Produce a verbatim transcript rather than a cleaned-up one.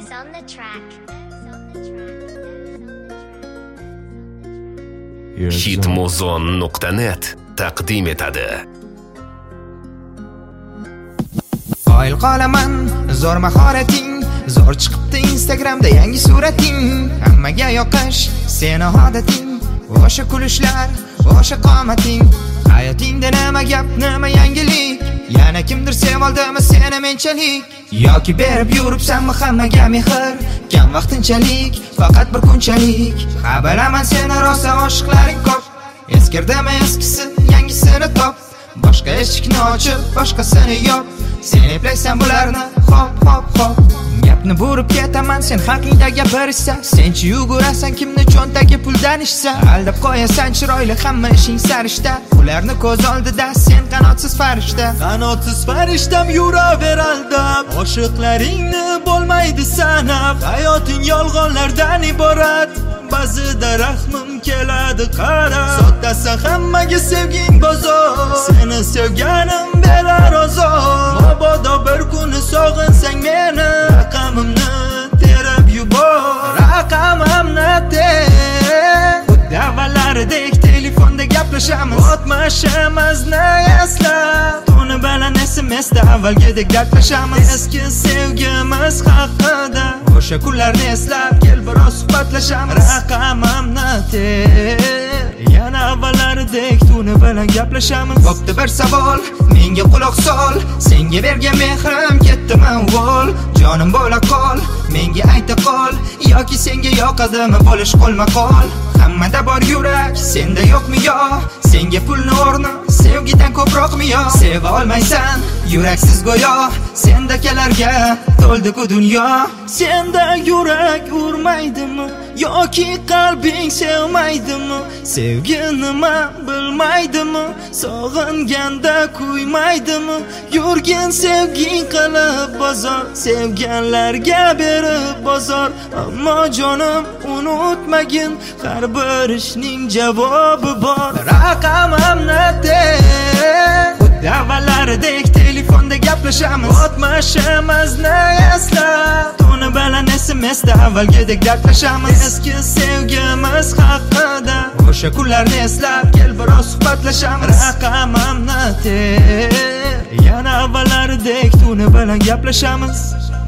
Dance on the track. hitmuzon nuqta net taqdim etadi. Qoyil qolaman, zo'r mahorating, zo'r chiqibdi Instagramda yangi surating. Hammaga yoqish seni odating, o'sha kulishlar, o'sha qomating. Hayotingda nima gap, nima yangilik? Yana kimdir sevaldimi seni menchalik? Yoki berib yuribsanmi hammaga mehr? Kam vaqtinchalik, faqat bir kunchalik. Ha bilaman seni rosa oshiqlaring ko'p. Eskirdimi eskisi, yangisini top. Boshqa eshikni ochib, boshqasini yop. Sen eplaysan bularni, hop hop hop. Gapni burib ketaman, sen haqingda gapirishsa. Senchi yugurasan kimni cho'ntagi puldan ishsa. Aldab qo'yasan chiroyli hamma ishing sarishta. Ularni ko'z oldida sen qanotsiz farishta. Qanotsiz farishtam yuraver aldab. Oshiqlaringni bo'lmaydi sanab. Hayoting yolg'onlardan iborat. Ba'zida rahmim keladi qarab. Sottasa hammaga sevging bozor. Seni sevganim berar ozor. Mabodo bir kuni sog'insang meni, raqamimni terib yubor. Raqamimni ter. Xuddi avvallaridek telefonda gaplashamiz. O'tmishimizni eslab, tuni bilan S M S'da avvalgidek dardlashamiz. Eski sevgimiz haqida o'sha kunlarni eslab, kel biroz suhbatlashamiz. Raqamimni ter. Yana avvallaridek tuni bilan gaplashamiz. Bo'pti bir savol, menga quloq sol. Senga bergan mehrim ketdimi vol? Jonim bo'la qol, menga ayta qol. Yoki senga yoqadimi bo'lish qo'lma qol? Hammada bor yurak, senda yo'qmi yo? Senga pulni o'rni, sevgidan ko'proqmi yo? Seva olmaysan, yuraksiz go'yo. Sendakalarga to'ldi-ku dunyo. Senda yurak urmaydimi yoki qalbing sevmaydimi? Sevgi nima bilmaydimi? Sog'inganda kuymaydimi? Yurgin sevging qilib bozor, sevganlarga berib bozor. Ammo jonim unutmagin, har bir ishning javobi bor. Raqamimni ter. Xuddi avvallaridek telefonda gaplashamiz. O'tmishimizni eslab, tuni bilan S M S'da avvalgidek dardlashamiz. Eski sevgimiz haqida o'sha kunlarni eslab, kel biroz suhbatlashamiz. Raqamimni ter. Yana avvallaridek tuni bilan gaplashamiz.